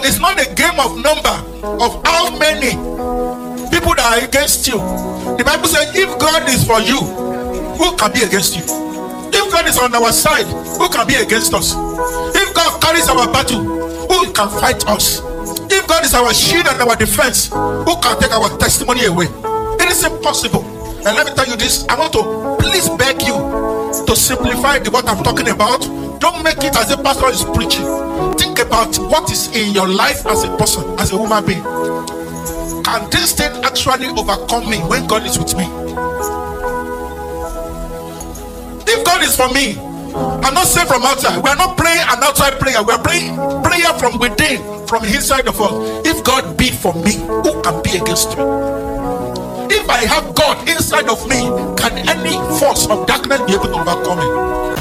It's not a game of number of how many people that are against you. The Bible says, if God is for you, who can be against you? If God is on our side, who can be against us? If God carries our battle, who can fight us? If God is our shield and our defense, who can take our testimony away? It is impossible. And let me tell you this, I want to please beg you to simplify what I'm talking about. Don't make it as a pastor is preaching. Think about what is in your life as a person, as a human being. Can this thing actually overcome me when God is with me? If God is for me, I'm not saying from outside. We are not praying an outside prayer. We are praying prayer from within, from inside of us. If God be for me, who can be against me? If I have God inside of me, can any force of darkness be able to overcome me?